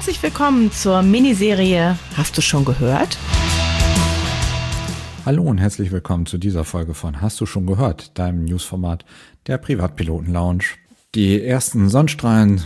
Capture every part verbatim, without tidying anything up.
Herzlich willkommen zur Miniserie Hast du schon gehört? Hallo und herzlich willkommen zu dieser Folge von Hast du schon gehört, deinem Newsformat der Privatpiloten Lounge. Die ersten Sonnenstrahlen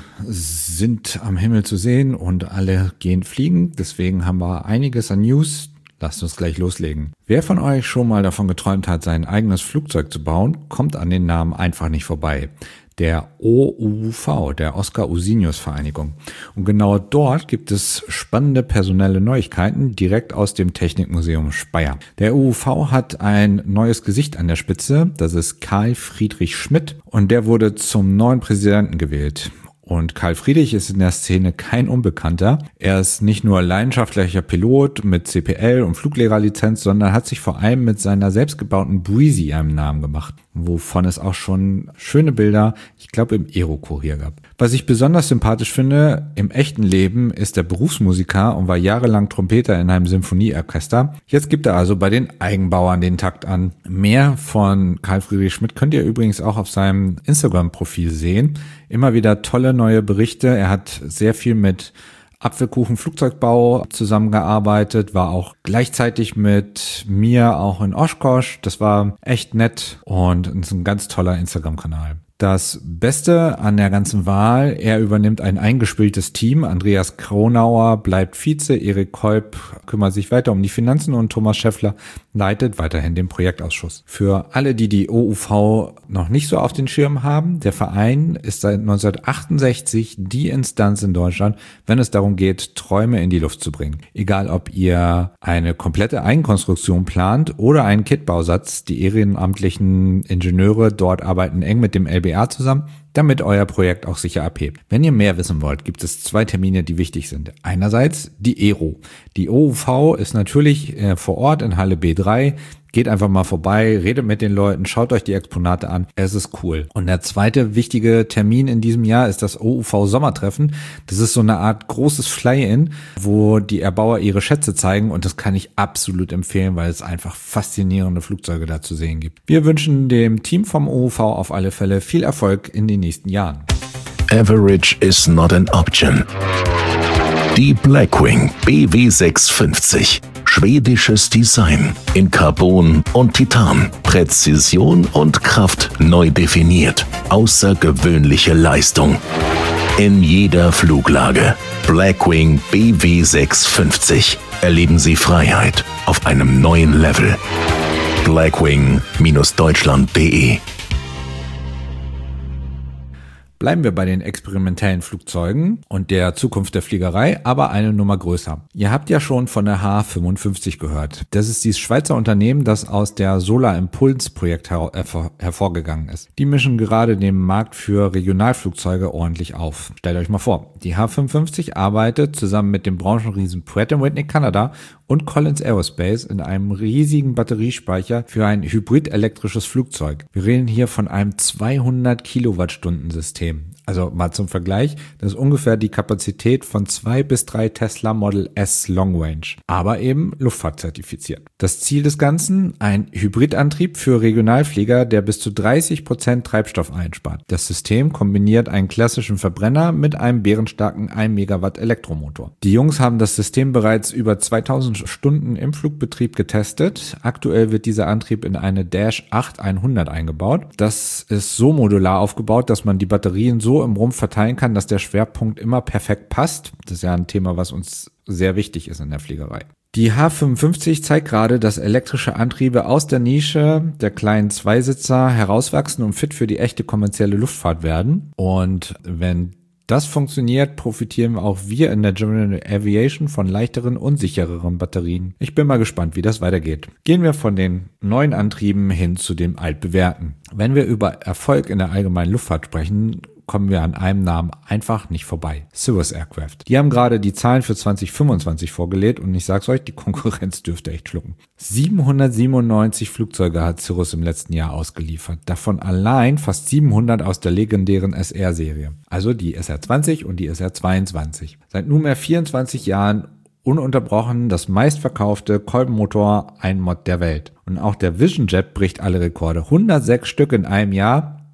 sind am Himmel zu sehen und alle gehen fliegen, deswegen haben wir einiges an News. Lasst uns gleich loslegen. Wer von euch schon mal davon geträumt hat, sein eigenes Flugzeug zu bauen, kommt an den Namen einfach nicht vorbei. Der O U V, der Oskar-Usinius-Vereinigung. Und genau dort gibt es spannende personelle Neuigkeiten direkt aus dem Technikmuseum Speyer. Der O U V hat ein neues Gesicht an der Spitze, das ist Karl Friedrich Schmidt und der wurde zum neuen Präsidenten gewählt. Und Karl Friedrich ist in der Szene kein Unbekannter. Er ist nicht nur leidenschaftlicher Pilot mit C P L und Fluglehrerlizenz, sondern hat sich vor allem mit seiner selbstgebauten Breezy einen Namen gemacht, wovon es auch schon schöne Bilder, ich glaube, im Aero-Kurier gab. Was ich besonders sympathisch finde, im echten Leben ist er Berufsmusiker und war jahrelang Trompeter in einem Symphonieorchester. Jetzt gibt er also bei den Eigenbauern den Takt an. Mehr von Karl Friedrich Schmidt könnt ihr übrigens auch auf seinem Instagram-Profil sehen. Immer wieder tolle neue Berichte. Er hat sehr viel mit Apfelkuchen Flugzeugbau zusammengearbeitet, war auch gleichzeitig mit mir auch in Oshkosh. Das war echt nett und ist ein ganz toller Instagram-Kanal. Das Beste an der ganzen Wahl, er übernimmt ein eingespieltes Team. Andreas Kronauer bleibt Vize, Erik Kolb kümmert sich weiter um die Finanzen und Thomas Schäffler leitet weiterhin den Projektausschuss. Für alle, die die O U V noch nicht so auf den Schirm haben, der Verein ist seit neunzehnhundertachtundsechzig die Instanz in Deutschland, wenn es darum geht, Träume in die Luft zu bringen. Egal, ob ihr eine komplette Eigenkonstruktion plant oder einen Kitbausatz, die ehrenamtlichen Ingenieure dort arbeiten eng mit dem L B A zusammen, damit euer Projekt auch sicher abhebt. Wenn ihr mehr wissen wollt, gibt es zwei Termine, die wichtig sind. Einerseits die Aero. Die O U V ist natürlich äh, vor Ort in Halle B drei. Geht einfach mal vorbei, redet mit den Leuten, schaut euch die Exponate an. Es ist cool. Und der zweite wichtige Termin in diesem Jahr ist das O U V Sommertreffen. Das ist so eine Art großes Fly-In, wo die Erbauer ihre Schätze zeigen. Und das kann ich absolut empfehlen, weil es einfach faszinierende Flugzeuge da zu sehen gibt. Wir wünschen dem Team vom O U V auf alle Fälle viel Erfolg in den nächsten Jahren. Average is not an option. Die Blackwing B W sechshundertfünfzig. Schwedisches Design in Carbon und Titan. Präzision und Kraft neu definiert. Außergewöhnliche Leistung. In jeder Fluglage. Blackwing B W sechshundertfünfzig. Erleben Sie Freiheit auf einem neuen Level. blackwing Bindestrich deutschland Punkt de Bleiben wir bei den experimentellen Flugzeugen und der Zukunft der Fliegerei, aber eine Nummer größer. Ihr habt ja schon von der H fünfundfünfzig gehört. Das ist dieses Schweizer Unternehmen, das aus der Solar Impulse Projekt her- hervor- hervorgegangen ist. Die mischen gerade den Markt für Regionalflugzeuge ordentlich auf. Stellt euch mal vor, die H fünfundfünfzig arbeitet zusammen mit dem Branchenriesen Pratt and Whitney Canada und Collins Aerospace in einem riesigen Batteriespeicher für ein hybrid-elektrisches Flugzeug. Wir reden hier von einem zweihundert Kilowattstunden System. Also mal zum Vergleich, das ist ungefähr die Kapazität von zwei bis drei Tesla Model S Long Range, aber eben luftfahrtzertifiziert. Das Ziel des Ganzen, ein Hybridantrieb für Regionalflieger, der bis zu dreißig Prozent Treibstoff einspart. Das System kombiniert einen klassischen Verbrenner mit einem bärenstarken ein Megawatt Elektromotor. Die Jungs haben das System bereits über zweitausend Stunden im Flugbetrieb getestet. Aktuell wird dieser Antrieb in eine Dash acht hundert eingebaut. Das ist so modular aufgebaut, dass man die Batterien so im Rumpf verteilen kann, dass der Schwerpunkt immer perfekt passt. Das ist ja ein Thema, was uns sehr wichtig ist in der Fliegerei. Die H fünfundfünfzig zeigt gerade, dass elektrische Antriebe aus der Nische der kleinen Zweisitzer herauswachsen und fit für die echte kommerzielle Luftfahrt werden. Und wenn das funktioniert, profitieren auch wir in der General Aviation von leichteren und sichereren Batterien. Ich bin mal gespannt, wie das weitergeht. Gehen wir von den neuen Antrieben hin zu dem altbewährten. Wenn wir über Erfolg in der allgemeinen Luftfahrt sprechen, kommen wir an einem Namen einfach nicht vorbei. Cirrus Aircraft. Die haben gerade die Zahlen für zwanzig fünfundzwanzig vorgelegt und ich sag's euch, die Konkurrenz dürfte echt schlucken. siebenhundertsiebenundneunzig Flugzeuge hat Cirrus im letzten Jahr ausgeliefert. Davon allein fast siebenhundert aus der legendären S R-Serie. Also die S R zwanzig und die S R zweiundzwanzig. Seit nunmehr vierundzwanzig Jahren ununterbrochen das meistverkaufte Kolbenmotor-Einmod der Welt. Und auch der Vision Jet bricht alle Rekorde. hundertsechs Stück in einem Jahr.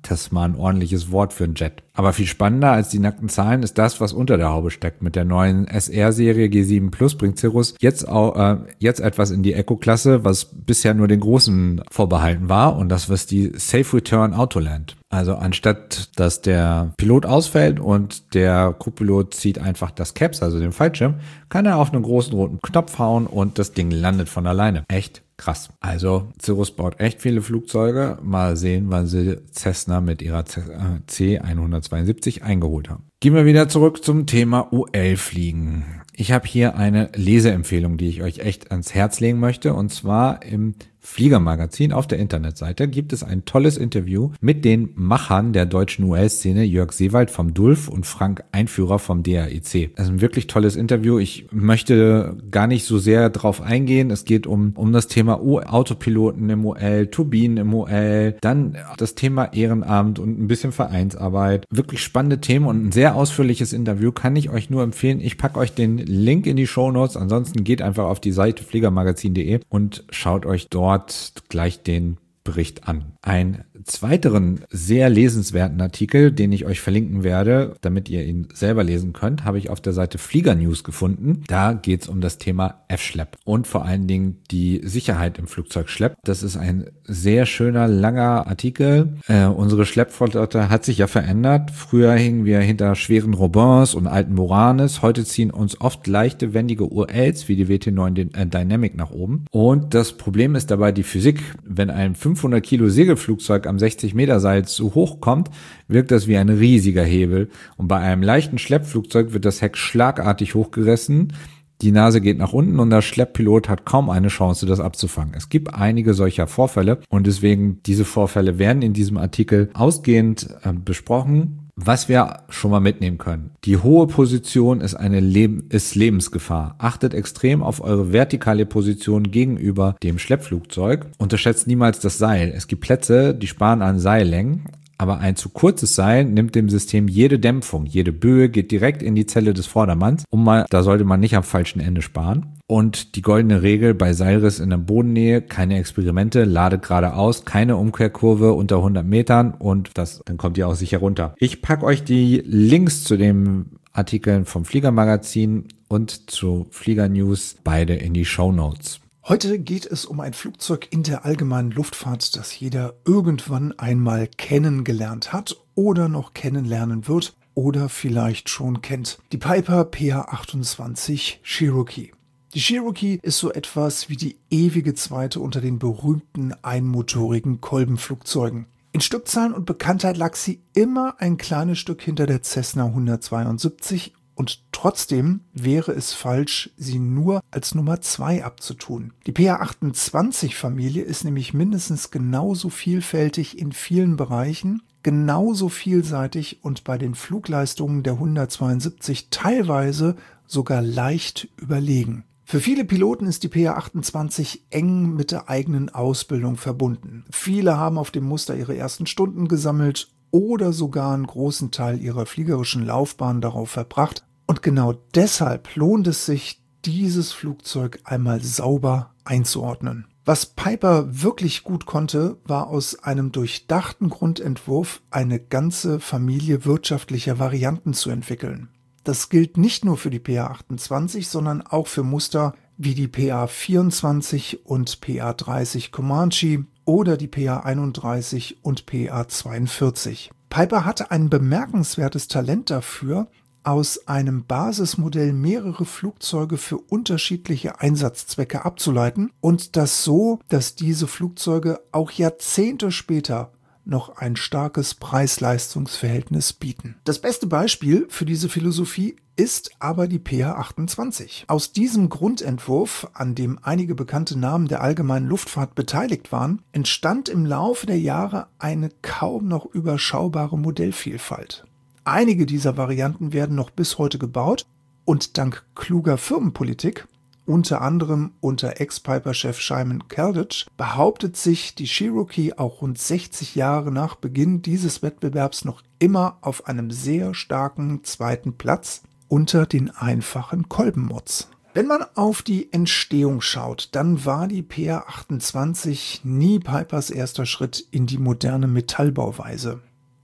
Das ist mal ein ordentliches Wort für ein Jet. Aber viel spannender als die nackten Zahlen ist das, was unter der Haube steckt. Mit der neuen S R-Serie G sieben Plus bringt Cirrus jetzt auch äh, jetzt etwas in die Eco-Klasse, was bisher nur den Großen vorbehalten war. Und das ist die Safe Return Autoland. Also anstatt, dass der Pilot ausfällt und der Co-Pilot zieht einfach das Caps, also den Fallschirm, kann er auf einen großen roten Knopf hauen und das Ding landet von alleine. Echt krass. Also Cirrus baut echt viele Flugzeuge. Mal sehen, wann sie Cessna mit ihrer C hundertzweiundsiebzig eingeholt haben. Gehen wir wieder zurück zum Thema U L-Fliegen. Ich habe hier eine Leseempfehlung, die ich euch echt ans Herz legen möchte. Und zwar im Fliegermagazin auf der Internetseite gibt es ein tolles Interview mit den Machern der deutschen U L-Szene, Jörg Seewald vom D U L F und Frank Einführer vom D A I C. Das ist ein wirklich tolles Interview. Ich möchte gar nicht so sehr drauf eingehen. Es geht um, um das Thema Autopiloten im U L, Turbinen im U L, dann das Thema Ehrenamt und ein bisschen Vereinsarbeit. Wirklich spannende Themen und ein sehr ausführliches Interview, kann ich euch nur empfehlen. Ich packe euch den Link in die Shownotes. Ansonsten geht einfach auf die Seite fliegermagazin punkt de und schaut euch dort gleich den Bericht an. Ein zweiteren sehr lesenswerten Artikel, den ich euch verlinken werde, damit ihr ihn selber lesen könnt, habe ich auf der Seite Flieger News gefunden. Da geht es um das Thema F-Schlepp und vor allen Dingen die Sicherheit im Flugzeugschlepp. Das ist ein sehr schöner, langer Artikel. Äh, unsere Schleppflotte hat sich ja verändert. Früher hingen wir hinter schweren Robins und alten Moranes. Heute ziehen uns oft leichte, wendige U Ls wie die W T neun Dynamic nach oben. Und das Problem ist dabei die Physik. Wenn ein fünfhundert Kilo Segelflugzeug am sechzig Meter Seil zu hoch kommt, wirkt das wie ein riesiger Hebel. Und bei einem leichten Schleppflugzeug wird das Heck schlagartig hochgerissen, die Nase geht nach unten und der Schlepppilot hat kaum eine Chance, das abzufangen. Es gibt einige solcher Vorfälle und deswegen diese Vorfälle werden in diesem Artikel ausgehend äh, besprochen. Was wir schon mal mitnehmen können. Die hohe Position ist eine Leb- ist Lebensgefahr. Achtet extrem auf eure vertikale Position gegenüber dem Schleppflugzeug. Unterschätzt niemals das Seil. Es gibt Plätze, die sparen an Seillängen. Aber ein zu kurzes Seil nimmt dem System jede Dämpfung, jede Böe geht direkt in die Zelle des Vordermanns. Um mal, da sollte man nicht am falschen Ende sparen. Und die goldene Regel bei Seilriss in der Bodennähe, keine Experimente, ladet geradeaus, keine Umkehrkurve unter hundert Metern und das, dann kommt ihr auch sicher runter. Ich packe euch die Links zu den Artikeln vom Fliegermagazin und zu Flieger News beide in die Shownotes. Heute geht es um ein Flugzeug in der allgemeinen Luftfahrt, das jeder irgendwann einmal kennengelernt hat oder noch kennenlernen wird oder vielleicht schon kennt. Die Piper P A achtundzwanzig Cherokee. Die Cherokee ist so etwas wie die ewige Zweite unter den berühmten einmotorigen Kolbenflugzeugen. In Stückzahlen und Bekanntheit lag sie immer ein kleines Stück hinter der Cessna hundertzweiundsiebzig und trotzdem wäre es falsch, sie nur als Nummer zwei abzutun. Die P A achtundzwanzig-Familie ist nämlich mindestens genauso vielfältig in vielen Bereichen, genauso vielseitig und bei den Flugleistungen der hundertzweiundsiebzig teilweise sogar leicht überlegen. Für viele Piloten ist die P A achtundzwanzig eng mit der eigenen Ausbildung verbunden. Viele haben auf dem Muster ihre ersten Stunden gesammelt oder sogar einen großen Teil ihrer fliegerischen Laufbahn darauf verbracht. Und genau deshalb lohnt es sich, dieses Flugzeug einmal sauber einzuordnen. Was Piper wirklich gut konnte, war aus einem durchdachten Grundentwurf eine ganze Familie wirtschaftlicher Varianten zu entwickeln. Das gilt nicht nur für die P A achtundzwanzig, sondern auch für Muster wie die P A vierundzwanzig und P A dreißig Comanche oder die P A einunddreißig und P A zweiundvierzig. Piper hatte ein bemerkenswertes Talent dafür, aus einem Basismodell mehrere Flugzeuge für unterschiedliche Einsatzzwecke abzuleiten und das so, dass diese Flugzeuge auch Jahrzehnte später noch ein starkes Preis-Leistungs-Verhältnis bieten. Das beste Beispiel für diese Philosophie ist aber die P A achtundzwanzig. Aus diesem Grundentwurf, an dem einige bekannte Namen der allgemeinen Luftfahrt beteiligt waren, entstand im Laufe der Jahre eine kaum noch überschaubare Modellvielfalt. Einige dieser Varianten werden noch bis heute gebaut und dank kluger Firmenpolitik, unter anderem unter Ex-Piper-Chef Simon Kaldich, behauptet sich die Cherokee auch rund sechzig Jahre nach Beginn dieses Wettbewerbs noch immer auf einem sehr starken zweiten Platz unter den einfachen Kolbenmods. Wenn man auf die Entstehung schaut, dann war die P A achtundzwanzig nie Pipers erster Schritt in die moderne Metallbauweise.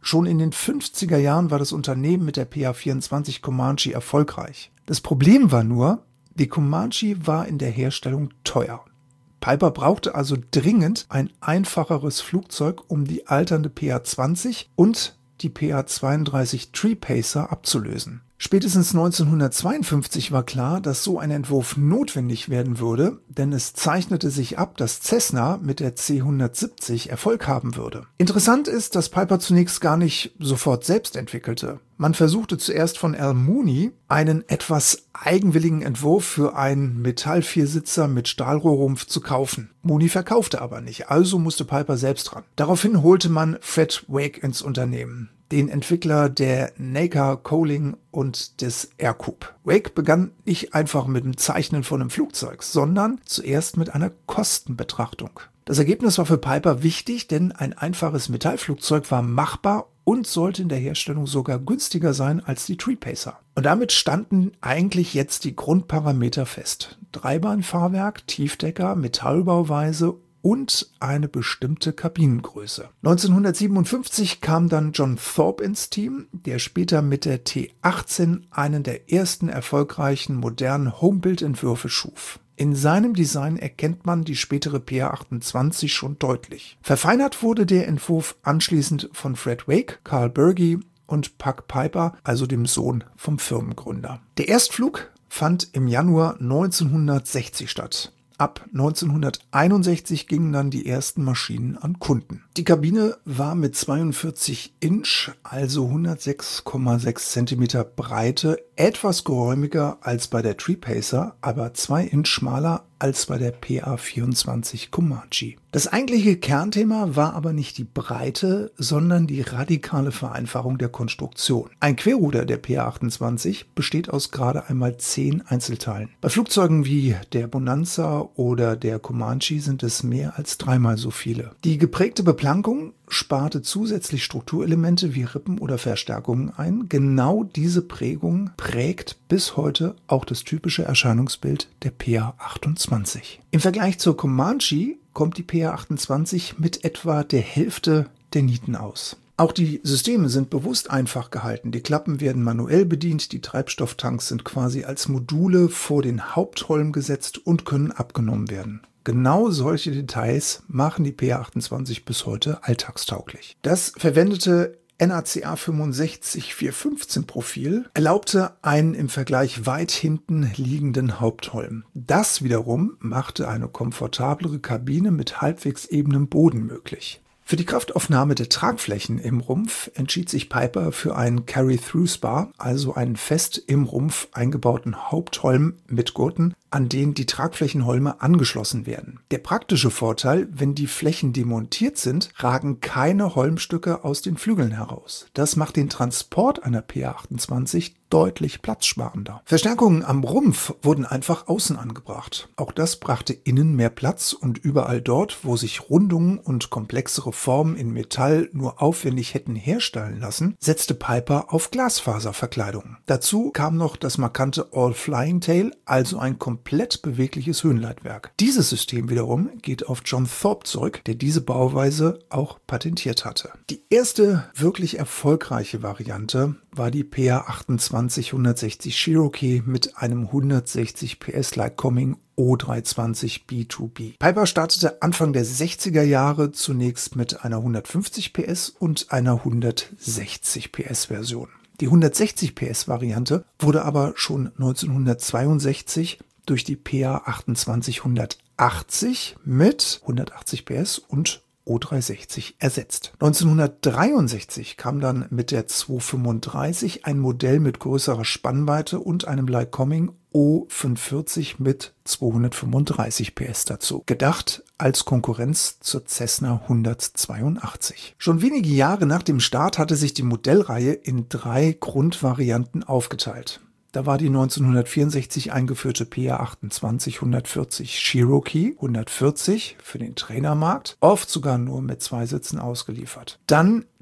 Schon in den fünfziger Jahren war das Unternehmen mit der P A vierundzwanzig Comanche erfolgreich. Das Problem war nur, die Comanche war in der Herstellung teuer. Piper brauchte also dringend ein einfacheres Flugzeug, um die alternde P A zwanzig und die P A zweiunddreißig Tree Pacer abzulösen. Spätestens neunzehnhundertzweiundfünfzig war klar, dass so ein Entwurf notwendig werden würde, denn es zeichnete sich ab, dass Cessna mit der C hundertsiebzig Erfolg haben würde. Interessant ist, dass Piper zunächst gar nicht sofort selbst entwickelte. Man versuchte zuerst von Al Mooney einen etwas eigenwilligen Entwurf für einen Metallviersitzer mit Stahlrohrrumpf zu kaufen. Mooney verkaufte aber nicht, also musste Piper selbst ran. Daraufhin holte man Fred Wake ins Unternehmen, den Entwickler der Neckar Coaling und des Aircoupe. Wake begann nicht einfach mit dem Zeichnen von einem Flugzeug, sondern zuerst mit einer Kostenbetrachtung. Das Ergebnis war für Piper wichtig, denn ein einfaches Metallflugzeug war machbar und sollte in der Herstellung sogar günstiger sein als die Tree Pacer. Und damit standen eigentlich jetzt die Grundparameter fest. Dreibahnfahrwerk, Tiefdecker, Metallbauweise und eine bestimmte Kabinengröße. neunzehnhundertsiebenundfünfzig kam dann John Thorpe ins Team, der später mit der T achtzehn einen der ersten erfolgreichen modernen Homebuild-Entwürfe schuf. In seinem Design erkennt man die spätere P A achtundzwanzig schon deutlich. Verfeinert wurde der Entwurf anschließend von Fred Wake, Carl Bergy und Puck Piper, also dem Sohn vom Firmengründer. Der Erstflug fand im Januar neunzehnhundertsechzig statt. Ab neunzehnhunderteinundsechzig gingen dann die ersten Maschinen an Kunden. Die Kabine war mit zweiundvierzig Inch, also hundertsechs Komma sechs Zentimeter Breite, etwas geräumiger als bei der Tree Pacer, aber zwei Inch schmaler als bei der P A vierundzwanzig Comanche. Das eigentliche Kernthema war aber nicht die Breite, sondern die radikale Vereinfachung der Konstruktion. Ein Querruder der P A achtundzwanzig besteht aus gerade einmal zehn Einzelteilen. Bei Flugzeugen wie der Bonanza oder der Comanche sind es mehr als dreimal so viele. Die geprägte Beplankung sparte zusätzlich Strukturelemente wie Rippen oder Verstärkungen ein. Genau diese Prägung prägt bis heute auch das typische Erscheinungsbild der P A achtundzwanzig. Im Vergleich zur Comanche kommt die P A achtundzwanzig mit etwa der Hälfte der Nieten aus. Auch die Systeme sind bewusst einfach gehalten. Die Klappen werden manuell bedient, die Treibstofftanks sind quasi als Module vor den Hauptholm gesetzt und können abgenommen werden. Genau solche Details machen die P A achtundzwanzig bis heute alltagstauglich. Das verwendete N A C A fünfundsechzig vierhundertfünfzehn Profil erlaubte einen im Vergleich weit hinten liegenden Hauptholm. Das wiederum machte eine komfortablere Kabine mit halbwegs ebenem Boden möglich. Für die Kraftaufnahme der Tragflächen im Rumpf entschied sich Piper für einen Carry-Through-Spar, also einen fest im Rumpf eingebauten Hauptholm mit Gurten, an denen die Tragflächenholme angeschlossen werden. Der praktische Vorteil: wenn die Flächen demontiert sind, ragen keine Holmstücke aus den Flügeln heraus. Das macht den Transport einer P A achtundzwanzig deutlich platzsparender. Verstärkungen am Rumpf wurden einfach außen angebracht. Auch das brachte innen mehr Platz und überall dort, wo sich Rundungen und komplexere Formen in Metall nur aufwendig hätten herstellen lassen, setzte Piper auf Glasfaserverkleidungen. Dazu kam noch das markante All-Flying-Tail, also ein komplett bewegliches Höhenleitwerk. Dieses System wiederum geht auf John Thorpe zurück, der diese Bauweise auch patentiert hatte. Die erste wirklich erfolgreiche Variante war die P A achtundzwanzig hundertsechzig Cherokee mit einem hundertsechzig P S Lycoming O dreihundertzwanzig B zwei B. Piper startete Anfang der sechziger Jahre zunächst mit einer hundertfünfzig P S und einer hundertsechzig P S Version. Die hundertsechzig P S Variante wurde aber schon neunzehnhundertzweiundsechzig durch die P A achtundzwanzig hundertachtzig mit hundertachtzig P S und O dreihundertsechzig ersetzt. neunzehnhundertdreiundsechzig kam dann mit der zweihundertfünfunddreißig ein Modell mit größerer Spannweite und einem Lycoming O fünfundvierzig mit zweihundertfünfunddreißig P S dazu, gedacht als Konkurrenz zur Cessna hundertzweiundachtzig. Schon wenige Jahre nach dem Start hatte sich die Modellreihe in drei Grundvarianten aufgeteilt. Da war die neunzehnhundertvierundsechzig eingeführte P A achtundzwanzig hundertvierzig Cherokee hundertvierzig für den Trainermarkt, oft sogar nur mit zwei Sitzen ausgeliefert. Dann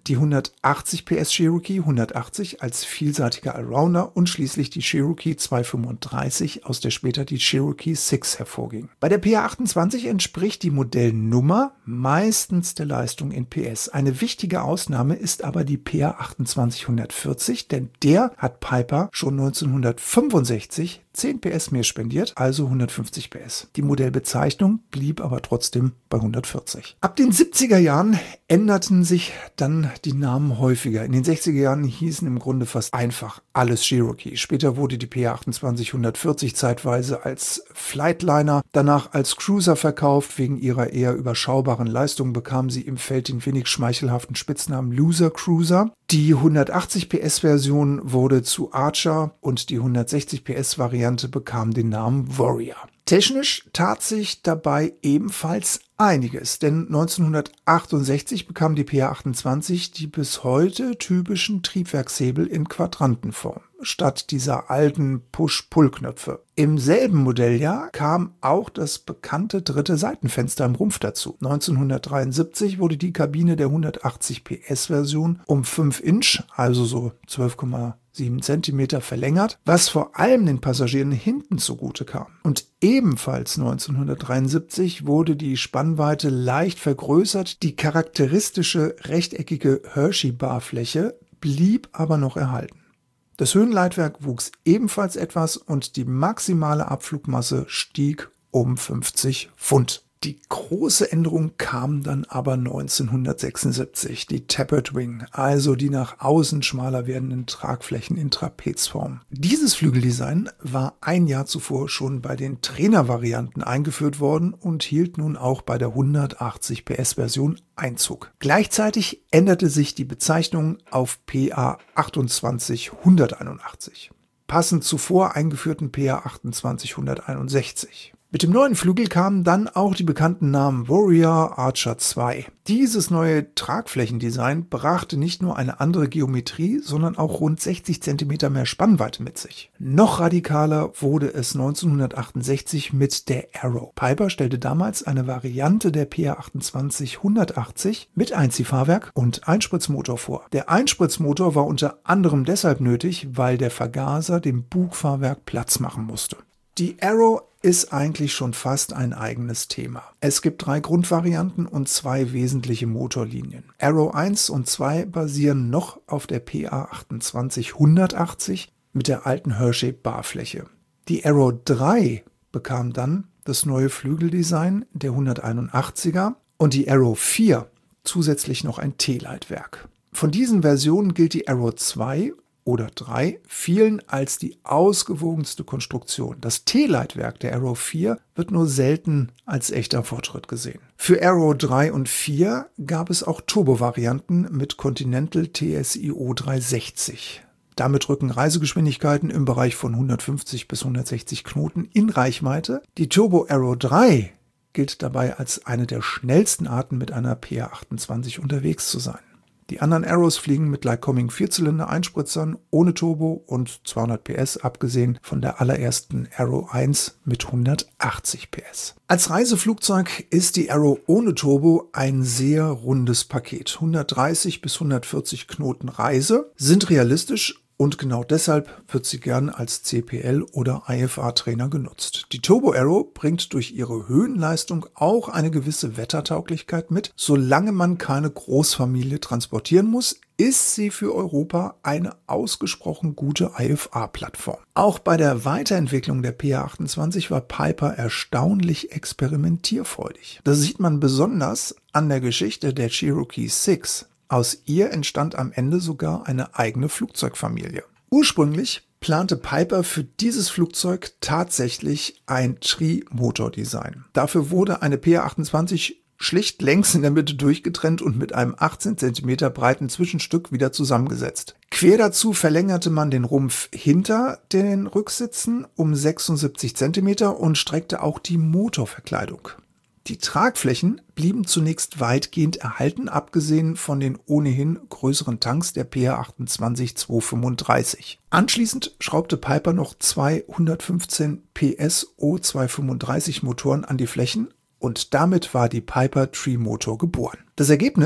die hundertachtzig P S Cherokee hundertachtzig als vielseitiger Allrounder und schließlich die Cherokee zweihundertfünfunddreißig, aus der später die Cherokee sechs hervorging. Bei der P A achtundzwanzig entspricht die Modellnummer meistens der Leistung in P S. Eine wichtige Ausnahme ist aber die P A achtundzwanzig hundertvierzig, denn der hat Piper schon neunzehnhundertfünfundsechzig zehn P S mehr spendiert, also hundertfünfzig P S. Die Modellbezeichnung blieb aber trotzdem bei hundertvierzig. Ab den siebziger Jahren änderten sich dann die Namen häufiger. In den sechziger Jahren hießen im Grunde fast einfach alles Cherokee. Später wurde die P A achtundzwanzig hundertvierzig zeitweise als Flightliner, danach als Cruiser verkauft. Wegen ihrer eher überschaubaren Leistung bekam sie im Feld den wenig schmeichelhaften Spitznamen Loser Cruiser. Die hundertachtzig P S Version wurde zu Archer und die hundertsechzig P S Variante bekam den Namen Warrior. Technisch tat sich dabei ebenfalls einiges, denn neunzehnhundertachtundsechzig bekam die P A achtundzwanzig die bis heute typischen Triebwerkshebel in Quadrantenform, statt dieser alten Push-Pull-Knöpfe. Im selben Modelljahr kam auch das bekannte dritte Seitenfenster im Rumpf dazu. neunzehnhundertdreiundsiebzig wurde die Kabine der hundertachtzig P S Version um fünf Inch, also so zwölf Komma sieben Zentimeter verlängert, was vor allem den Passagieren hinten zugute kam. Und ebenfalls neunzehnhundertdreiundsiebzig wurde die Spannweite leicht vergrößert, die charakteristische rechteckige Hershey-Barfläche blieb aber noch erhalten. Das Höhenleitwerk wuchs ebenfalls etwas und die maximale Abflugmasse stieg um fünfzig Pfund. Die große Änderung kam dann aber neunzehnhundertsechsundsiebzig, die Tapered Wing, also die nach außen schmaler werdenden Tragflächen in Trapezform. Dieses Flügeldesign war ein Jahr zuvor schon bei den Trainervarianten eingeführt worden und hielt nun auch bei der hundertachtzig P S Version Einzug. Gleichzeitig änderte sich die Bezeichnung auf P A achtundzwanzig hunderteinundachtzig, passend zuvor eingeführten P A achtundzwanzig hunderteinundsechzig. Mit dem neuen Flügel kamen dann auch die bekannten Namen Warrior, Archer zwei. Dieses neue Tragflächendesign brachte nicht nur eine andere Geometrie, sondern auch rund sechzig Zentimeter mehr Spannweite mit sich. Noch radikaler wurde es neunzehnhundertachtundsechzig mit der Arrow. Piper stellte damals eine Variante der P A achtundzwanzig hundertachtzig mit Einziehfahrwerk und Einspritzmotor vor. Der Einspritzmotor war unter anderem deshalb nötig, weil der Vergaser dem Bugfahrwerk Platz machen musste. Die Arrow ist eigentlich schon fast ein eigenes Thema. Es gibt drei Grundvarianten und zwei wesentliche Motorlinien. Arrow eins und zwei basieren noch auf der P A achtundzwanzig hundertachtzig mit der alten Hershey-Barfläche. Die Arrow drei bekam dann das neue Flügeldesign der hunderteinundachtziger und die Arrow vier zusätzlich noch ein T-Leitwerk. Von diesen Versionen gilt die Arrow zwei oder drei vielen als die ausgewogenste Konstruktion. Das T-Leitwerk der Arrow vier wird nur selten als echter Fortschritt gesehen. Für Arrow drei und vier gab es auch Turbo-Varianten mit Continental T S I O dreihundertsechzig. Damit rücken Reisegeschwindigkeiten im Bereich von hundertfünfzig bis hundertsechzig Knoten in Reichweite. Die Turbo Arrow drei gilt dabei als eine der schnellsten Arten, mit einer P A achtundzwanzig unterwegs zu sein. Die anderen Arrows fliegen mit Lycoming Vierzylinder-Einspritzern ohne Turbo und zweihundert P S, abgesehen von der allerersten Arrow eins mit hundertachtzig P S. Als Reiseflugzeug ist die Arrow ohne Turbo ein sehr rundes Paket. hundertdreißig bis hundertvierzig Knoten Reise sind realistisch. Und genau deshalb wird sie gern als C P L oder I F A-Trainer genutzt. Die Turbo Arrow bringt durch ihre Höhenleistung auch eine gewisse Wettertauglichkeit mit. Solange man keine Großfamilie transportieren muss, ist sie für Europa eine ausgesprochen gute I F A-Plattform. Auch bei der Weiterentwicklung der P A achtundzwanzig war Piper erstaunlich experimentierfreudig. Das sieht man besonders an der Geschichte der Cherokee sechs. Aus ihr entstand am Ende sogar eine eigene Flugzeugfamilie. Ursprünglich plante Piper für dieses Flugzeug tatsächlich ein Tri-Motor-Design. Dafür wurde eine P A achtundzwanzig schlicht längs in der Mitte durchgetrennt und mit einem achtzehn Zentimeter breiten Zwischenstück wieder zusammengesetzt. Quer dazu verlängerte man den Rumpf hinter den Rücksitzen um sechsundsiebzig Zentimeter und streckte auch die Motorverkleidung. Die Tragflächen blieben zunächst weitgehend erhalten, abgesehen von den ohnehin größeren Tanks der P A achtundzwanzig zweihundertfünfunddreißig. Anschließend schraubte Piper noch zwei hundertfünfzehn P S O zweihundertfünfunddreißig Motoren an die Flächen und damit war die Piper Tri-Motor geboren. Das Ergebnis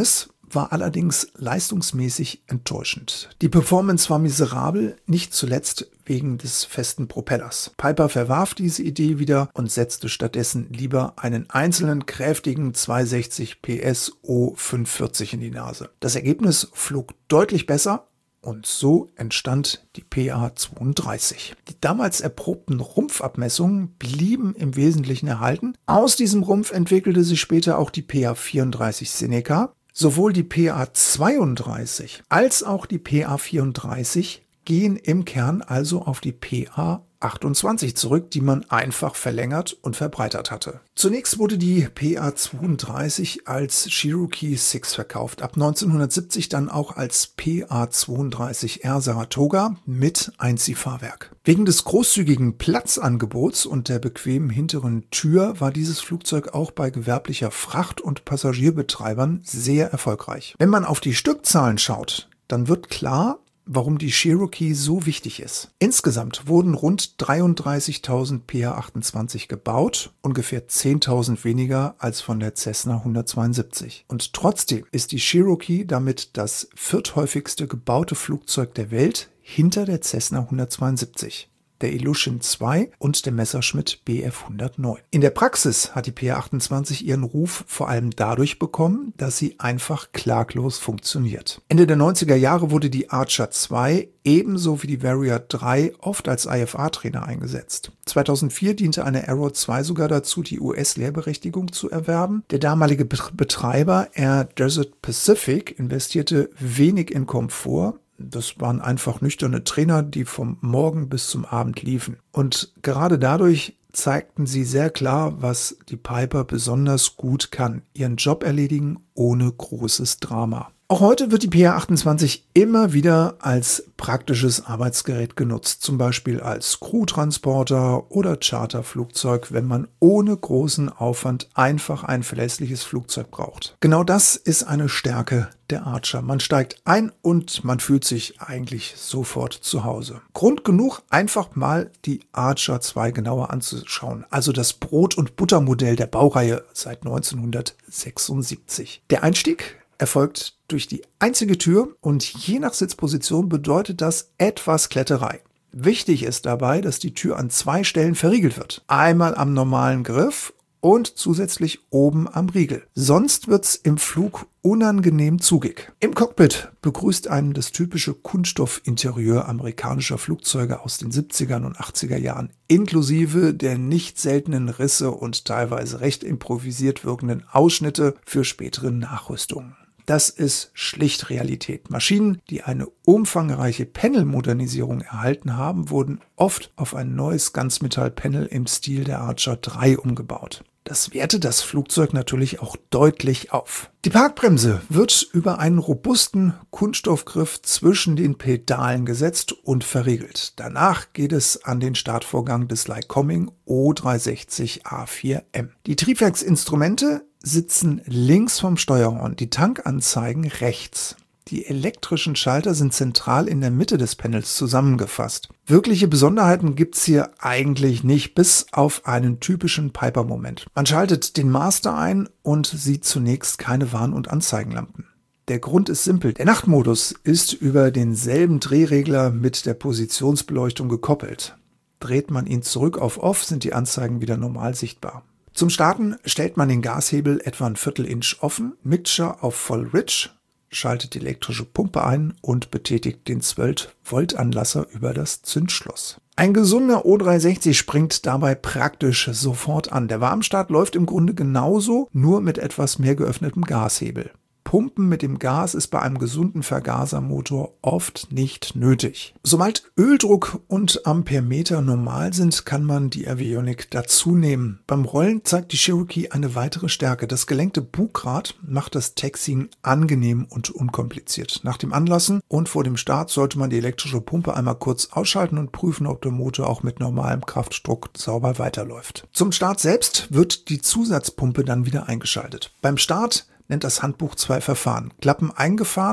war allerdings leistungsmäßig enttäuschend. Die Performance war miserabel, nicht zuletzt wegen des festen Propellers. Piper verwarf diese Idee wieder und setzte stattdessen lieber einen einzelnen kräftigen zweihundertsechzig P S O fünfhundertvierzig in die Nase. Das Ergebnis flog deutlich besser. Und so entstand die P A zweiunddreißig. Die damals erprobten Rumpfabmessungen blieben im Wesentlichen erhalten. Aus diesem Rumpf entwickelte sich später auch die P A vierunddreißig Seneca. Sowohl die P A zweiunddreißig als auch die P A vierunddreißig gehen im Kern also auf die P A achtundzwanzig zurück, die man einfach verlängert und verbreitert hatte. Zunächst wurde die P A zweiunddreißig als Cherokee sechs verkauft, ab neunzehnhundertsiebzig dann auch als P A zweiunddreißig R Saratoga mit Einziehfahrwerk. Wegen des großzügigen Platzangebots und der bequemen hinteren Tür war dieses Flugzeug auch bei gewerblicher Fracht- und Passagierbetreibern sehr erfolgreich. Wenn man auf die Stückzahlen schaut, dann wird klar, warum die Cherokee so wichtig ist. Insgesamt wurden rund dreiunddreißigtausend P A achtundzwanzig gebaut, ungefähr zehntausend weniger als von der Cessna hundertzweiundsiebzig. Und trotzdem ist die Cherokee damit das vierthäufigste gebaute Flugzeug der Welt hinter der Cessna hundertzweiundsiebzig, der Ilyushin zwei und der Messerschmitt B F hundertneun. In der Praxis hat die P A achtundzwanzig ihren Ruf vor allem dadurch bekommen, dass sie einfach klaglos funktioniert. Ende der neunziger Jahre wurde die Archer zwei ebenso wie die Warrior drei oft als I F A-Trainer eingesetzt. zweitausendvier diente eine Arrow zwei sogar dazu, die U S-Lehrberechtigung zu erwerben. Der damalige Betreiber Air Desert Pacific investierte wenig in Komfort. Das waren einfach nüchterne Trainer, die vom Morgen bis zum Abend liefen. Und gerade dadurch zeigten sie sehr klar, was die Piper besonders gut kann: ihren Job erledigen ohne großes Drama. Auch heute wird die P A achtundzwanzig immer wieder als praktisches Arbeitsgerät genutzt, zum Beispiel als Crewtransporter oder Charterflugzeug, wenn man ohne großen Aufwand einfach ein verlässliches Flugzeug braucht. Genau das ist eine Stärke der Archer. Man steigt ein und man fühlt sich eigentlich sofort zu Hause. Grund genug, einfach mal die Archer zwei genauer anzuschauen, also das Brot- und Buttermodell der Baureihe seit neunzehnhundertsechsundsiebzig. Der Einstieg erfolgt durch die einzige Tür und je nach Sitzposition bedeutet das etwas Kletterei. Wichtig ist dabei, dass die Tür an zwei Stellen verriegelt wird. Einmal am normalen Griff und zusätzlich oben am Riegel. Sonst wird's im Flug unangenehm zugig. Im Cockpit begrüßt einen das typische Kunststoffinterieur amerikanischer Flugzeuge aus den siebzigern und achtziger Jahren, inklusive der nicht seltenen Risse und teilweise recht improvisiert wirkenden Ausschnitte für spätere Nachrüstungen. Das ist schlicht Realität. Maschinen, die eine umfangreiche Panel-Modernisierung erhalten haben, wurden oft auf ein neues Ganzmetall-Panel im Stil der Archer drei umgebaut. Das wertet das Flugzeug natürlich auch deutlich auf. Die Parkbremse wird über einen robusten Kunststoffgriff zwischen den Pedalen gesetzt und verriegelt. Danach geht es an den Startvorgang des Lycoming O dreihundertsechzig A vier M. Die Triebwerksinstrumente sitzen links vom Steuerhorn, die Tankanzeigen rechts. Die elektrischen Schalter sind zentral in der Mitte des Panels zusammengefasst. Wirkliche Besonderheiten gibt's hier eigentlich nicht, bis auf einen typischen Piper-Moment. Man schaltet den Master ein und sieht zunächst keine Warn- und Anzeigenlampen. Der Grund ist simpel. Der Nachtmodus ist über denselben Drehregler mit der Positionsbeleuchtung gekoppelt. Dreht man ihn zurück auf Off, sind die Anzeigen wieder normal sichtbar. Zum Starten stellt man den Gashebel etwa ein Viertel-Inch offen, Mixture auf Voll Rich, schaltet die elektrische Pumpe ein und betätigt den zwölf Volt Anlasser über das Zündschloss. Ein gesunder O dreihundertsechzig springt dabei praktisch sofort an. Der Warmstart läuft im Grunde genauso, nur mit etwas mehr geöffnetem Gashebel. Pumpen mit dem Gas ist bei einem gesunden Vergasermotor oft nicht nötig. Sobald Öldruck und Ampermeter normal sind, kann man die Avionik dazu nehmen. Beim Rollen zeigt die Cherokee eine weitere Stärke. Das gelenkte Bugrad macht das Taxiing angenehm und unkompliziert. Nach dem Anlassen und vor dem Start sollte man die elektrische Pumpe einmal kurz ausschalten und prüfen, ob der Motor auch mit normalem Kraftdruck sauber weiterläuft. Zum Start selbst wird die Zusatzpumpe dann wieder eingeschaltet. Beim Start nennt das Handbuch zwei Verfahren: Klappen eingefahren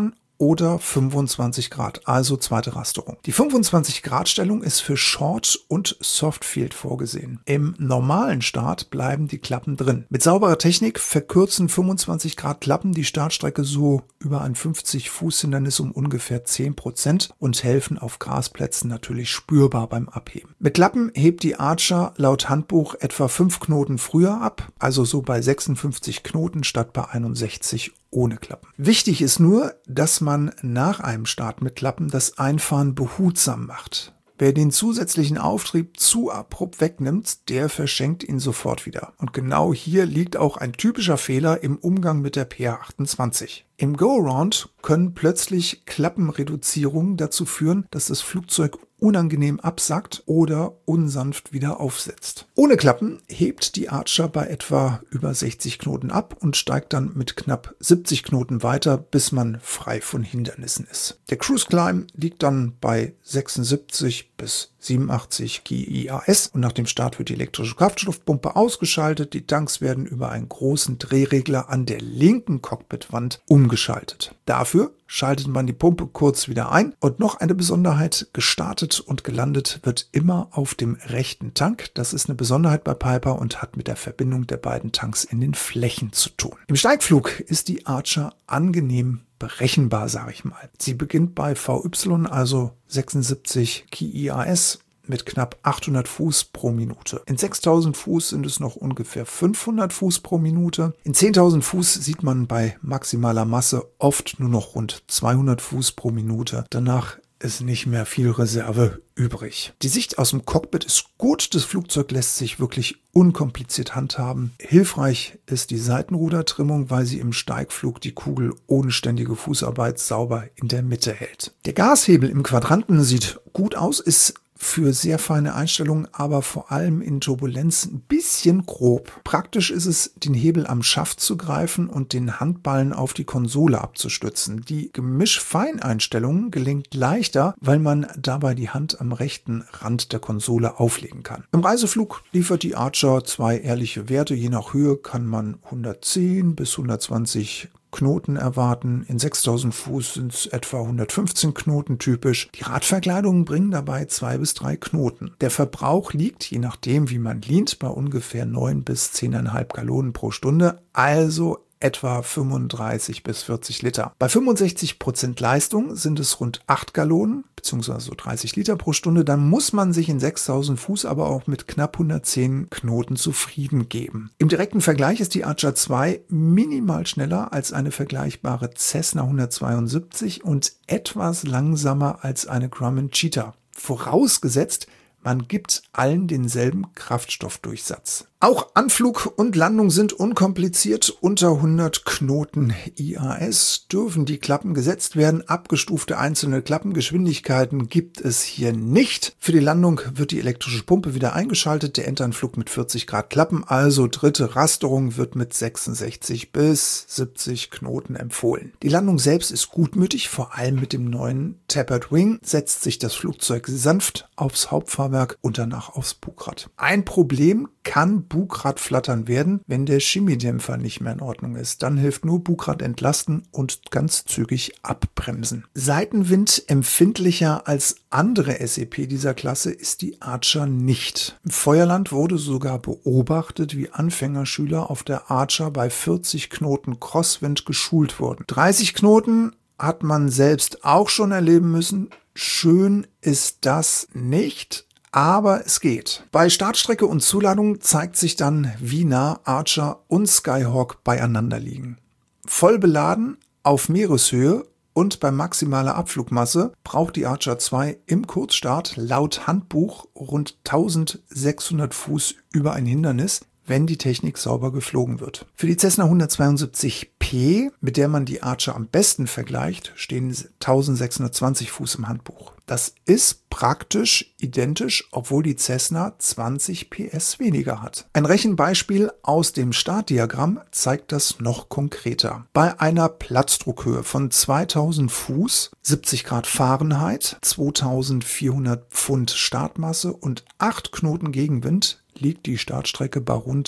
oder fünfundzwanzig Grad, also zweite Rasterung. Die fünfundzwanzig Grad Stellung ist für Short und Softfield vorgesehen. Im normalen Start bleiben die Klappen drin. Mit sauberer Technik verkürzen fünfundzwanzig Grad Klappen die Startstrecke so über ein fünfzig Fuß Hindernis um ungefähr zehn Prozent und helfen auf Grasplätzen natürlich spürbar beim Abheben. Mit Klappen hebt die Archer laut Handbuch etwa fünf Knoten früher ab, also so bei sechsundfünfzig Knoten statt bei einundsechzig ohne Klappen. Wichtig ist nur, dass man nach einem Start mit Klappen das Einfahren behutsam macht. Wer den zusätzlichen Auftrieb zu abrupt wegnimmt, der verschenkt ihn sofort wieder. Und genau hier liegt auch ein typischer Fehler im Umgang mit der P R achtundzwanzig. Im Go-Around können plötzlich Klappenreduzierungen dazu führen, dass das Flugzeug unangenehm absackt oder unsanft wieder aufsetzt. Ohne Klappen hebt die Archer bei etwa über sechzig Knoten ab und steigt dann mit knapp siebzig Knoten weiter, bis man frei von Hindernissen ist. Der Cruise Climb liegt dann bei sechsundsiebzig bis siebenundachtzig G I A S und nach dem Start wird die elektrische Kraftstoffpumpe ausgeschaltet. Die Tanks werden über einen großen Drehregler an der linken Cockpitwand umgeschaltet. Dafür schaltet man die Pumpe kurz wieder ein und noch eine Besonderheit: gestartet und gelandet wird immer auf dem rechten Tank. Das ist eine Besonderheit bei Piper und hat mit der Verbindung der beiden Tanks in den Flächen zu tun. Im Steigflug ist die Archer angenehm berechenbar, sage ich mal. Sie beginnt bei V Y, also sechsundsiebzig G I A S, mit knapp achthundert Fuß pro Minute. In sechstausend Fuß sind es noch ungefähr fünfhundert Fuß pro Minute. In zehntausend Fuß sieht man bei maximaler Masse oft nur noch rund zweihundert Fuß pro Minute. Danach ist nicht mehr viel Reserve übrig. Die Sicht aus dem Cockpit ist gut. Das Flugzeug lässt sich wirklich unkompliziert handhaben. Hilfreich ist die Seitenrudertrimmung, weil sie im Steigflug die Kugel ohne ständige Fußarbeit sauber in der Mitte hält. Der Gashebel im Quadranten sieht gut aus, ist für sehr feine Einstellungen, aber vor allem in Turbulenz ein bisschen grob. Praktisch ist es, den Hebel am Schaft zu greifen und den Handballen auf die Konsole abzustützen. Die Gemischfeineinstellung gelingt leichter, weil man dabei die Hand am rechten Rand der Konsole auflegen kann. Im Reiseflug liefert die Archer zwei ehrliche Werte. Je nach Höhe kann man hundertzehn bis hundertzwanzig Knoten erwarten. In sechstausend Fuß sind es etwa hundertfünfzehn Knoten typisch. Die Radverkleidungen bringen dabei zwei bis drei Knoten. Der Verbrauch liegt, je nachdem wie man lehnt, bei ungefähr neun bis zehn Komma fünf Gallonen pro Stunde, also etwa fünfunddreißig bis vierzig Liter. Bei fünfundsechzig Prozent Leistung sind es rund acht Gallonen, beziehungsweise so dreißig Liter pro Stunde. Dann muss man sich in sechstausend Fuß aber auch mit knapp hundertzehn Knoten zufrieden geben. Im direkten Vergleich ist die Archer zwei minimal schneller als eine vergleichbare Cessna hundertzweiundsiebzig und etwas langsamer als eine Grumman Cheetah. Vorausgesetzt, man gibt allen denselben Kraftstoffdurchsatz. Auch Anflug und Landung sind unkompliziert. Unter hundert Knoten I A S dürfen die Klappen gesetzt werden. Abgestufte einzelne Klappengeschwindigkeiten gibt es hier nicht. Für die Landung wird die elektrische Pumpe wieder eingeschaltet. Der Enteranflug mit vierzig Grad Klappen, also dritte Rasterung, wird mit sechsundsechzig bis siebzig Knoten empfohlen. Die Landung selbst ist gutmütig, vor allem mit dem neuen Tapered Wing setzt sich das Flugzeug sanft aufs Hauptfahrwerk und danach aufs Bugrad. Ein Problem kann Bugradflattern werden, wenn der Chemiedämpfer nicht mehr in Ordnung ist. Dann hilft nur Bugrad entlasten und ganz zügig abbremsen. Seitenwind empfindlicher als andere S E P dieser Klasse ist die Archer nicht. Im Feuerland wurde sogar beobachtet, wie Anfängerschüler auf der Archer bei vierzig Knoten Crosswind geschult wurden. dreißig Knoten hat man selbst auch schon erleben müssen. Schön ist das nicht, aber es geht. Bei Startstrecke und Zuladung zeigt sich dann, wie nah Archer und Skyhawk beieinander liegen. Voll beladen auf Meereshöhe und bei maximaler Abflugmasse braucht die Archer zwei im Kurzstart laut Handbuch rund eintausendsechshundert Fuß über ein Hindernis, wenn die Technik sauber geflogen wird. Für die Cessna hundertzweiundsiebzig P, mit der man die Archer am besten vergleicht, stehen eintausendsechshundertzwanzig Fuß im Handbuch. Das ist praktisch identisch, obwohl die Cessna zwanzig P S weniger hat. Ein Rechenbeispiel aus dem Startdiagramm zeigt das noch konkreter. Bei einer Platzdruckhöhe von zweitausend Fuß, siebzig Grad Fahrenheit, zweitausendvierhundert Pfund Startmasse und acht Knoten Gegenwind liegt die Startstrecke bei rund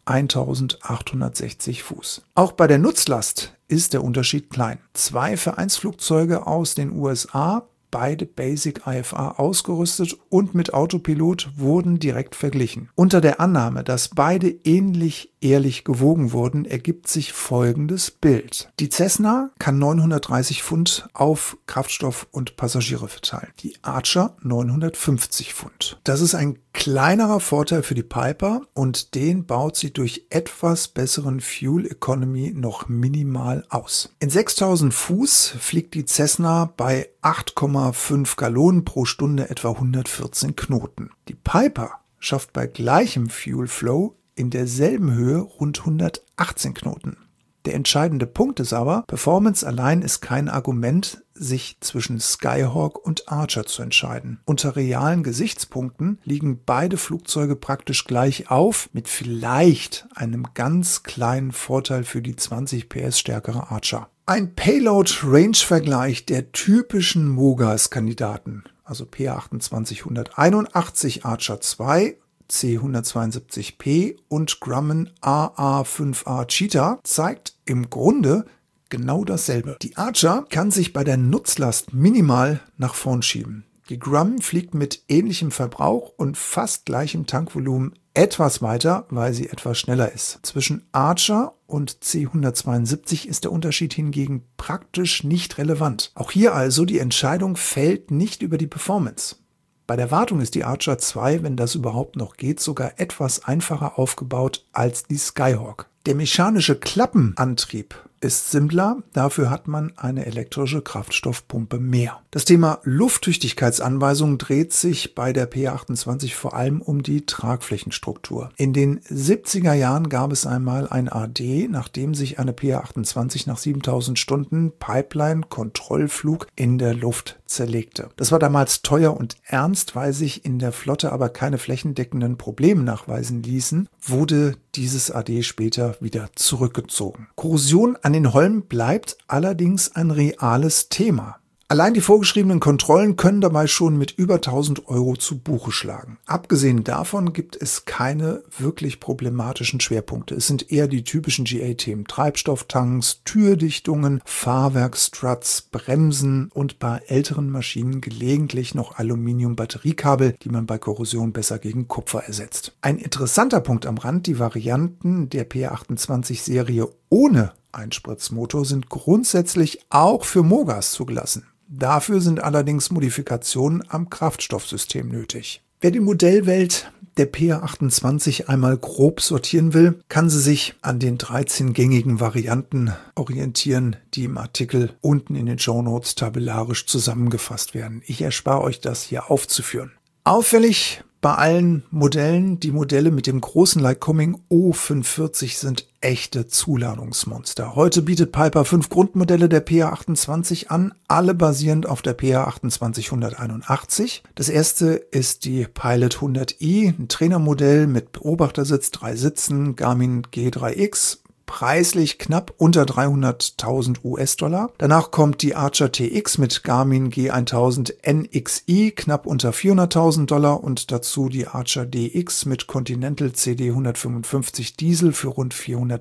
eintausendachthundertsechzig Fuß. Auch bei der Nutzlast ist der Unterschied klein. Zwei Vereinsflugzeuge aus den U S A, beide Basic I F A ausgerüstet und mit Autopilot, wurden direkt verglichen. Unter der Annahme, dass beide ähnlich ehrlich gewogen wurden, ergibt sich folgendes Bild. Die Cessna kann neunhundertdreißig Pfund auf Kraftstoff und Passagiere verteilen. Die Archer neunhundertfünfzig Pfund. Das ist ein kleinerer Vorteil für die Piper und den baut sie durch etwas besseren Fuel Economy noch minimal aus. In sechstausend Fuß fliegt die Cessna bei acht Komma fünf Gallonen pro Stunde etwa hundertvierzehn Knoten. Die Piper schafft bei gleichem Fuel Flow in derselben Höhe rund hundertachtzehn Knoten. Der entscheidende Punkt ist aber, Performance allein ist kein Argument, sich zwischen Skyhawk und Archer zu entscheiden. Unter realen Gesichtspunkten liegen beide Flugzeuge praktisch gleich auf, mit vielleicht einem ganz kleinen Vorteil für die zwanzig P S stärkere Archer. Ein Payload-Range-Vergleich der typischen MOGAS-Kandidaten, also P achtundzwanzig hunderteinundachtzig Archer zwei, C hundertzweiundsiebzig P und Grumman A A fünf A Cheetah, zeigt im Grunde genau dasselbe. Die Archer kann sich bei der Nutzlast minimal nach vorn schieben. Die Grumman fliegt mit ähnlichem Verbrauch und fast gleichem Tankvolumen etwas weiter, weil sie etwas schneller ist. Zwischen Archer und C hundertzweiundsiebzig ist der Unterschied hingegen praktisch nicht relevant. Auch hier also die Entscheidung fällt nicht über die Performance. Bei der Wartung ist die Archer zwei, wenn das überhaupt noch geht, sogar etwas einfacher aufgebaut als die Skyhawk. Der mechanische Klappenantrieb ist simpler, dafür hat man eine elektrische Kraftstoffpumpe mehr. Das Thema Lufttüchtigkeitsanweisung dreht sich bei der P achtundzwanzig vor allem um die Tragflächenstruktur. In den siebziger Jahren gab es einmal ein A D, nachdem sich eine P achtundzwanzig nach siebentausend Stunden Pipeline-Kontrollflug in der Luft zerlegte. Das war damals teuer und ernst, weil sich in der Flotte aber keine flächendeckenden Probleme nachweisen ließen, wurde dieses A D später wieder zurückgezogen. Korrosion an den Holmen bleibt allerdings ein reales Thema. Allein die vorgeschriebenen Kontrollen können dabei schon mit über tausend Euro zu Buche schlagen. Abgesehen davon gibt es keine wirklich problematischen Schwerpunkte. Es sind eher die typischen G A-Themen: Treibstofftanks, Türdichtungen, Fahrwerkstruts, Bremsen und bei älteren Maschinen gelegentlich noch Aluminium-Batteriekabel, die man bei Korrosion besser gegen Kupfer ersetzt. Ein interessanter Punkt am Rand: die Varianten der P achtundzwanzig-Serie ohne Einspritzmotor sind grundsätzlich auch für MOGAS zugelassen. Dafür sind allerdings Modifikationen am Kraftstoffsystem nötig. Wer die Modellwelt der P achtundzwanzig einmal grob sortieren will, kann sie sich an den dreizehn gängigen Varianten orientieren, die im Artikel unten in den Shownotes tabellarisch zusammengefasst werden. Ich erspare euch das hier aufzuführen. Auffällig bei allen Modellen: die Modelle mit dem großen Lycoming O fünfundvierzig sind echte Zuladungsmonster. Heute bietet Piper fünf Grundmodelle der P achtundzwanzig an, alle basierend auf der P achtundzwanzig hunderteinundachtzig. Das erste ist die Pilot hundert i, ein Trainermodell mit Beobachtersitz, drei Sitzen, Garmin G drei X. Preislich knapp unter dreihunderttausend U S-Dollar. Danach kommt die Archer T X mit Garmin G tausend N X I, knapp unter vierhunderttausend Dollar, und dazu die Archer D X mit Continental C D hundertfünfundfünfzig Diesel für rund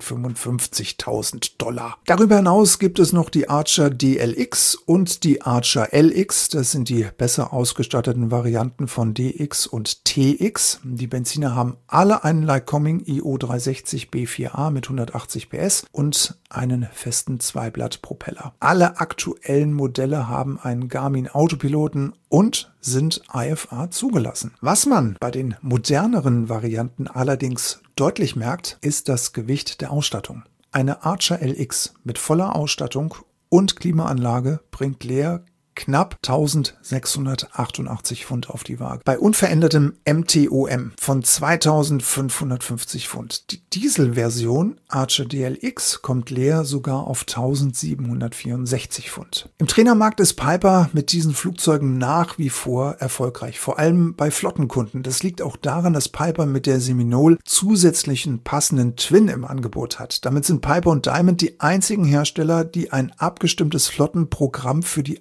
vierhundertfünfundfünfzigtausend Dollar. Darüber hinaus gibt es noch die Archer D L X und die Archer L X. Das sind die besser ausgestatteten Varianten von D X und T X. Die Benziner haben alle einen Lycoming I O dreihundertsechzig B vier A mit hundertachtzig P S und einen festen Zweiblattpropeller. Alle aktuellen Modelle haben einen Garmin Autopiloten und sind I F A zugelassen. Was man bei den moderneren Varianten allerdings deutlich merkt, ist das Gewicht der Ausstattung. Eine Archer L X mit voller Ausstattung und Klimaanlage bringt leer knapp eintausendsechshundertachtundachtzig Pfund auf die Waage. Bei unverändertem M T O M von zweitausendfünfhundertfünfzig Pfund. Die Dieselversion Archer D L X kommt leer sogar auf eintausendsiebenhundertvierundsechzig Pfund. Im Trainermarkt ist Piper mit diesen Flugzeugen nach wie vor erfolgreich, vor allem bei Flottenkunden. Das liegt auch daran, dass Piper mit der Seminole zusätzlichen passenden Twin im Angebot hat. Damit sind Piper und Diamond die einzigen Hersteller, die ein abgestimmtes Flottenprogramm für die Ausbildung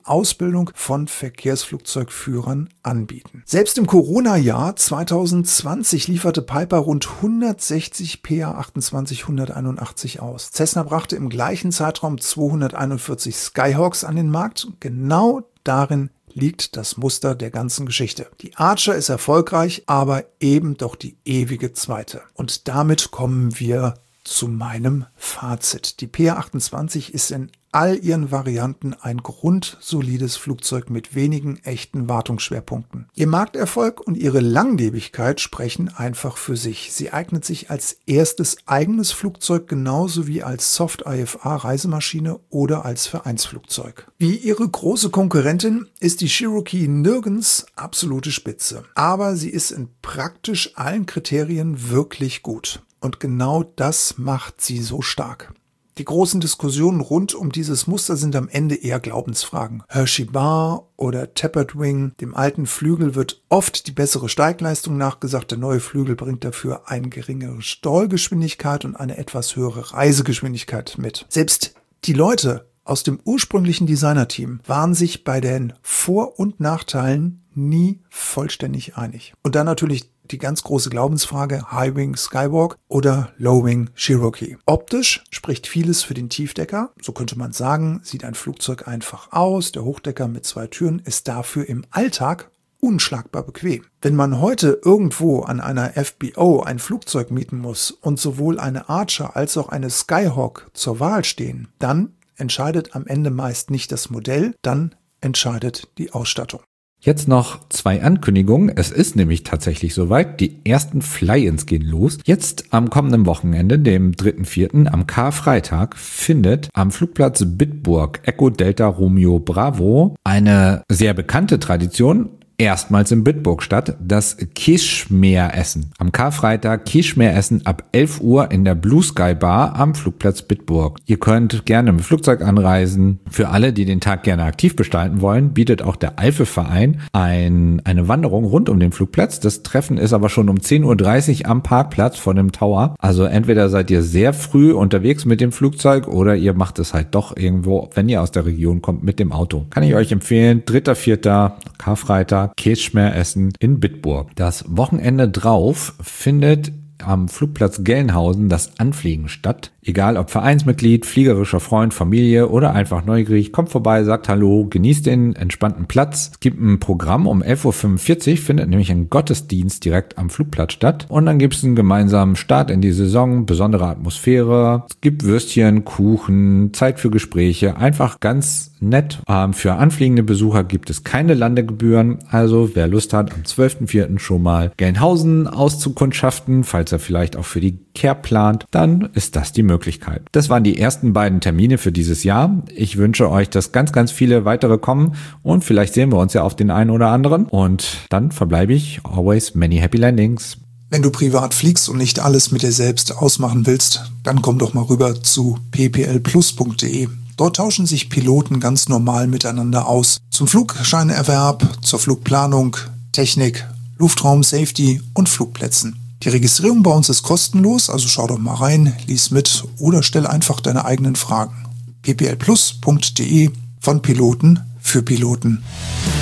Fortbildung von Verkehrsflugzeugführern anbieten. Selbst im Corona-Jahr zwanzig zwanzig lieferte Piper rund hundertsechzig P A achtundzwanzig hunderteinundachtzig aus. Cessna brachte im gleichen Zeitraum zweihunderteinundvierzig Skyhawks an den Markt. Genau darin liegt das Muster der ganzen Geschichte. Die Archer ist erfolgreich, aber eben doch die ewige zweite. Und damit kommen wir zu meinem Fazit. Die P A achtundzwanzig ist in all ihren Varianten ein grundsolides Flugzeug mit wenigen echten Wartungsschwerpunkten. Ihr Markterfolg und ihre Langlebigkeit sprechen einfach für sich. Sie eignet sich als erstes eigenes Flugzeug genauso wie als Soft-I F A-Reisemaschine oder als Vereinsflugzeug. Wie ihre große Konkurrentin ist die Cherokee nirgends absolute Spitze. Aber sie ist in praktisch allen Kriterien wirklich gut. Und genau das macht sie so stark. Die großen Diskussionen rund um dieses Muster sind am Ende eher Glaubensfragen. Hershey Bar oder Tapered Wing, dem alten Flügel wird oft die bessere Steigleistung nachgesagt. Der neue Flügel bringt dafür eine geringere Stallgeschwindigkeit und eine etwas höhere Reisegeschwindigkeit mit. Selbst die Leute aus dem ursprünglichen Designerteam waren sich bei den Vor- und Nachteilen nie vollständig einig. Und dann natürlich die ganz große Glaubensfrage High-Wing Skywalk oder Low-Wing Cherokee. Optisch spricht vieles für den Tiefdecker. So könnte man sagen, sieht ein Flugzeug einfach aus. Der Hochdecker mit zwei Türen ist dafür im Alltag unschlagbar bequem. Wenn man heute irgendwo an einer F B O ein Flugzeug mieten muss und sowohl eine Archer als auch eine Skyhawk zur Wahl stehen, dann entscheidet am Ende meist nicht das Modell, dann entscheidet die Ausstattung. Jetzt noch zwei Ankündigungen. Es ist nämlich tatsächlich soweit. Die ersten Fly-Ins gehen los. Jetzt am kommenden Wochenende, dem dritten vierten am Karfreitag, findet am Flugplatz Bitburg Echo Delta Romeo Bravo eine sehr bekannte Tradition erstmals in Bitburg statt, das Kischmeeressen. Am Karfreitag Kischmeeressen ab elf Uhr in der Blue Sky Bar am Flugplatz Bitburg. Ihr könnt gerne mit dem Flugzeug anreisen. Für alle, die den Tag gerne aktiv gestalten wollen, bietet auch der Eifel-Verein ein, eine Wanderung rund um den Flugplatz. Das Treffen ist aber schon um zehn Uhr dreißig am Parkplatz vor dem Tower. Also entweder seid ihr sehr früh unterwegs mit dem Flugzeug oder ihr macht es halt doch irgendwo, wenn ihr aus der Region kommt, mit dem Auto. Kann ich euch empfehlen. dritter vierter Karfreitag Kässchmeeressen in Bitburg. Das Wochenende drauf findet am Flugplatz Gelnhausen das Anfliegen statt. Egal ob Vereinsmitglied, fliegerischer Freund, Familie oder einfach neugierig, kommt vorbei, sagt Hallo, genießt den entspannten Platz. Es gibt ein Programm um elf Uhr fünfundvierzig, findet nämlich ein Gottesdienst direkt am Flugplatz statt. Und dann gibt es einen gemeinsamen Start in die Saison, besondere Atmosphäre. Es gibt Würstchen, Kuchen, Zeit für Gespräche, einfach ganz nett. Ähm, für anfliegende Besucher gibt es keine Landegebühren. Also wer Lust hat, am zwölften vierten schon mal Gelnhausen auszukundschaften, falls er vielleicht auch für die Care plant, dann ist das die Möglichkeit. Das waren die ersten beiden Termine für dieses Jahr. Ich wünsche euch, dass ganz, ganz viele weitere kommen und vielleicht sehen wir uns ja auf den einen oder anderen. Und dann verbleibe ich always many happy landings. Wenn du privat fliegst und nicht alles mit dir selbst ausmachen willst, dann komm doch mal rüber zu p p l plus punkt d e. Dort tauschen sich Piloten ganz normal miteinander aus. Zum Flugscheinerwerb, zur Flugplanung, Technik, Luftraum, Safety und Flugplätzen. Die Registrierung bei uns ist kostenlos, also schau doch mal rein, lies mit oder stell einfach deine eigenen Fragen. p p l plus punkt d e von Piloten für Piloten.